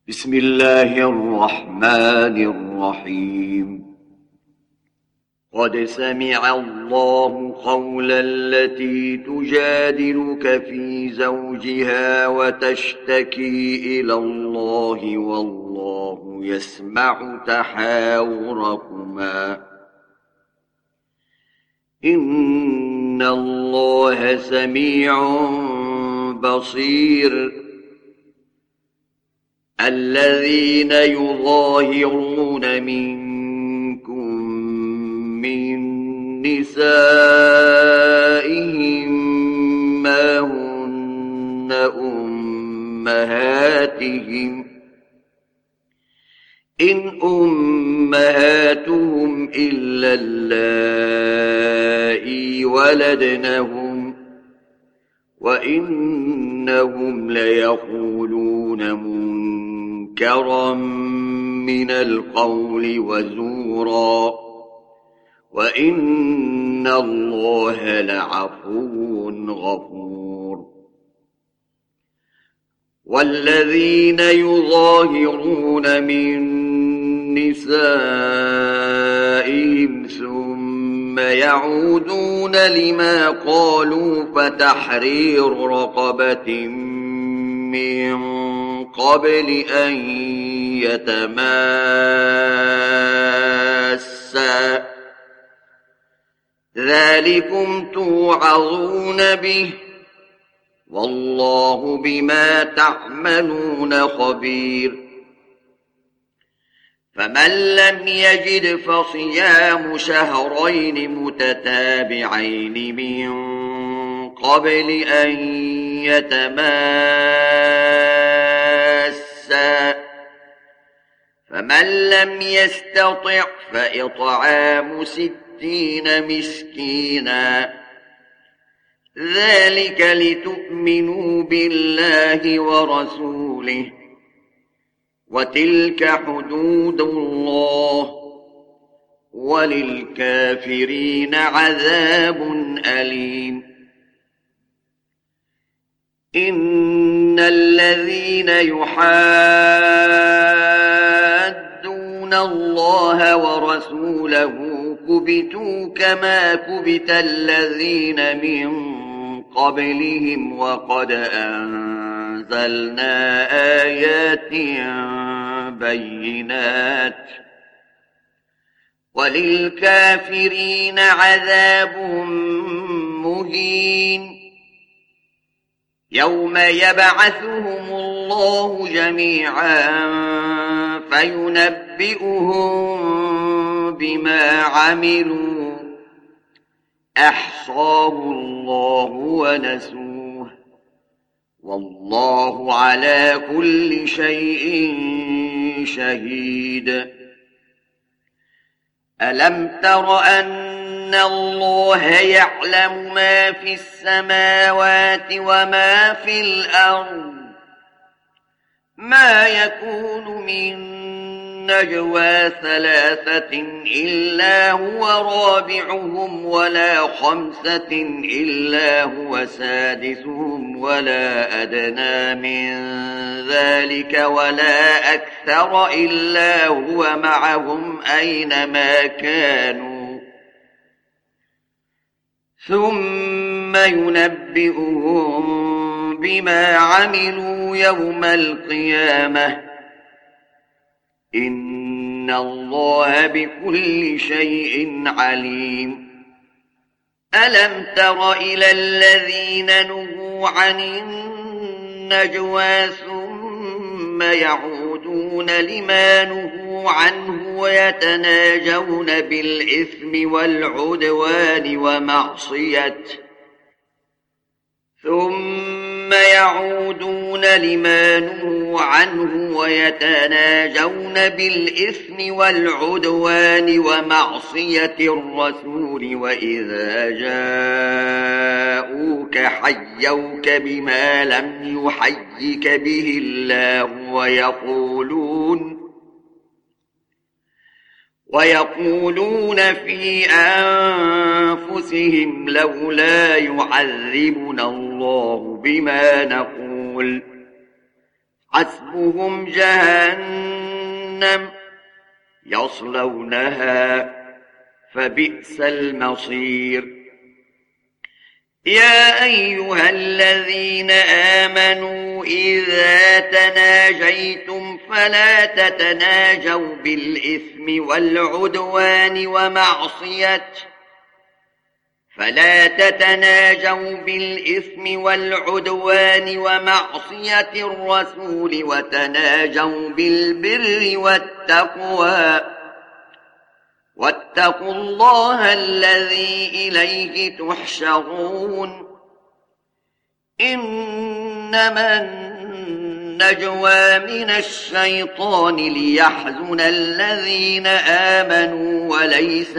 بسم الله الرحمن الرحيم. قد سمع الله قول التي تجادلك في زوجها وتشتكي إلى الله والله يسمع تحاوركما إن الله سميع بصير. الذين يظاهرون منكم من نسائهم ما هن أمهاتهم إن أمهاتهم إلا اللائي ولدنهم وإنهم ليقولون منكرا من القول وزورا وإن الله لعفو غفور. والذين يظاهرون من نسائهم ثم يعودون لما قالوا فتحرير رقبة من قبل أن يتماسا ذلكم توعظون به والله بما تعملون خبير. فمن لم يجد فصيام شهرين متتابعين من قبل أن يتماسا فمن لم يستطع فإطعام 60 مسكينا ذلك لتؤمنوا بالله ورسوله وتلك حدود الله وللكافرين عذاب أليم. إن الذين يحادون الله ورسوله كبتوا كما كبت الذين من قبلهم وقد أنزلنا آيات بينات وللكافرين عذاب مهين. يوم يبعثهم الله جميعا فينبئهم بما عملوا أحصاه الله ونسوه والله على كل شيء شهيد. ألم تر أن الله يعلم ما في السماوات وما في الأرض ما يكون من نجوى 3 إلا هو رابعهم ولا 5 إلا هو سادسهم ولا أدنى من ذلك ولا أكثر إلا هو معهم أينما كانوا ثم ينبئهم بما عملوا يوم القيامة إن الله بكل شيء عليم. ألم تر إلى الذين نهوا عن النجوى ثم يعودون لما نهوا عنه ويتناجون بالإثم والعدوان ومعصية الرسول وإذا جاءوك حيوك بما لم يحيك به الله ويقولون في أنفسهم لولا يعذبنا الله بما نقول حسبهم جهنم يصلونها فبئس المصير. يا أيها الذين آمنوا إذا تناجيتم فلا تتناجوا بالإثم والعدوان ومعصية الرسول وتناجوا بالبر والتقوى واتقوا الله الذي إليه تحشرون. إنما النجوى من الشيطان ليحزن الذين آمنوا وليس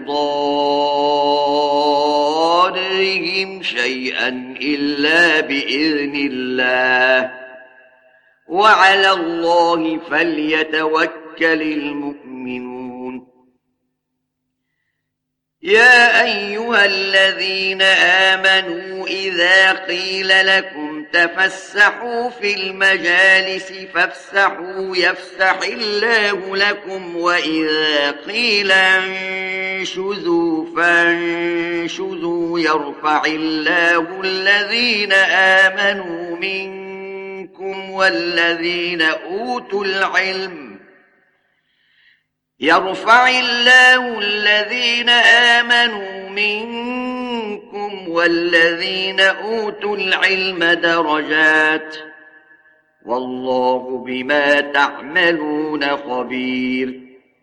بضارهم شيئا إلا بإذن الله وعلى الله فليتوكل المؤمنون. يا أيها الذين آمنوا إذا قيل لكم تفسحوا في المجالس فافسحوا يفسح الله لكم وإذا قيل انشزوا فانشزوا يرفع الله الذين آمنوا منكم والذين أوتوا العلم درجات والله بما تعملون خبير.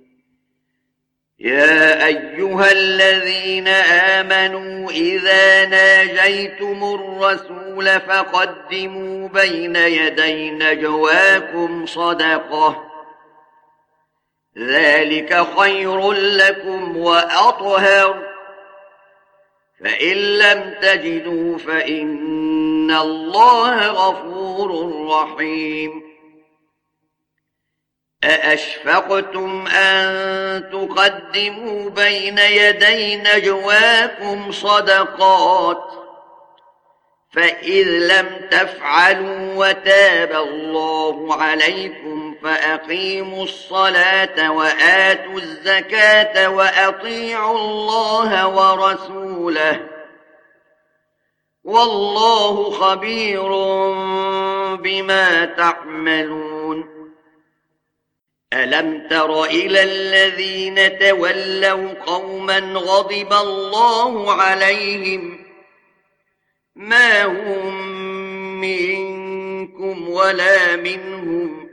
يا أيها الذين آمنوا إذا ناجيتم الرسول فقدموا بين يدي نجواكم صدقة ذلك خير لكم وأطهر فإن لم تجدوا فإن الله غفور رحيم. أأشفقتم أن تقدموا بين يدي نجواكم صدقات فإذ لم تفعلوا وتاب الله عليكم فأقيموا الصلاة وآتوا الزكاة وأطيعوا الله ورسوله والله خبير بما تعملون. ألم تر إلى الذين تولوا قوما غضب الله عليهم ما هم منكم ولا منهم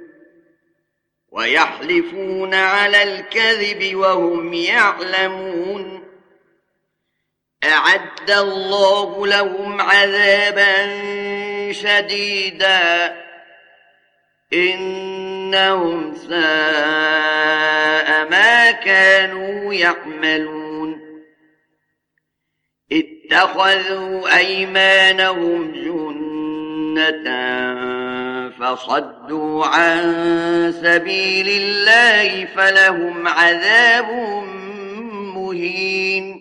ويحلفون على الكذب وهم يعلمون أعد الله لهم عذابا شديدا إنهم ساء ما كانوا يعملون. اتخذوا أيمانهم جنة فصدوا عن سبيل الله فلهم عذاب مهين.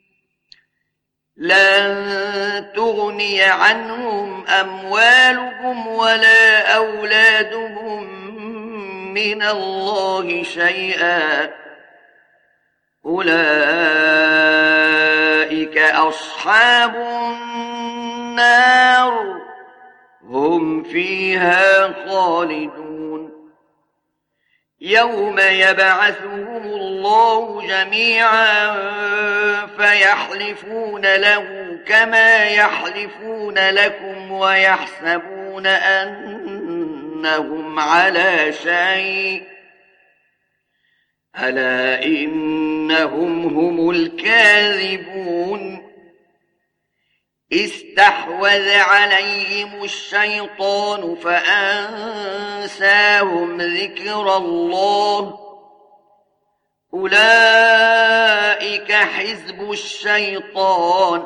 لن تغني عنهم أموالهم ولا أولادهم من الله شيئا أولئك أصحاب النار هم فيها خالدون. يوم يبعثهم الله جميعا فيحلفون له كما يحلفون لكم ويحسبون أنهم على شيء ألا إنهم هم الكاذبون. استحوذ عليهم الشيطان فأنساهم ذكر الله أولئك حزب الشيطان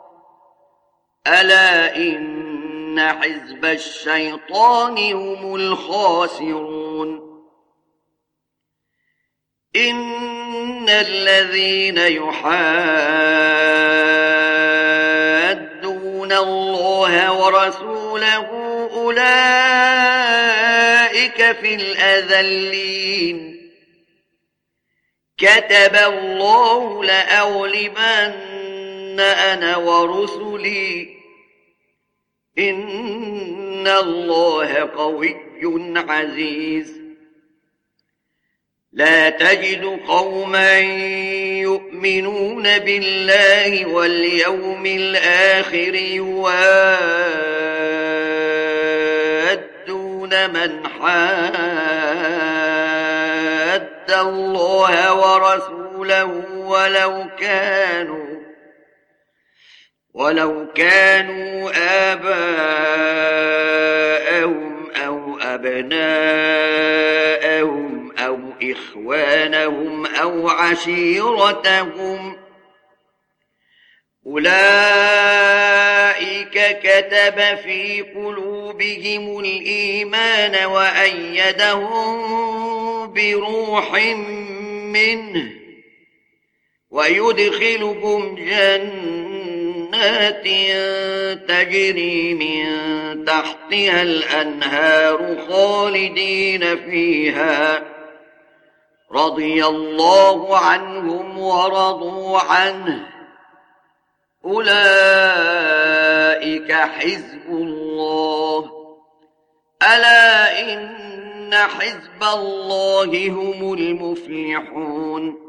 ألا إن حزب الشيطان هم الخاسرون. إن الذين يحادون الله ورسوله أولئك أولئك في الأذلين كتب الله لأغلبن أنا ورسلي إن الله قوي عزيز لا تجد قوما يؤمنون بالله واليوم الآخر يوادون من حاد الله ورسوله ولو كانوا آباءهم أو أبناءهم أو إخوانهم أو عشيرتهم أولئك كتب في قلوبهم الإيمان وأيدهم بروح منه ويدخلهم جنات تجري من تحتها الأنهار خالدين فيها رضي الله عنهم ورضوا عنه أولئك حزب الله ألا إن حزب الله هم المفلحون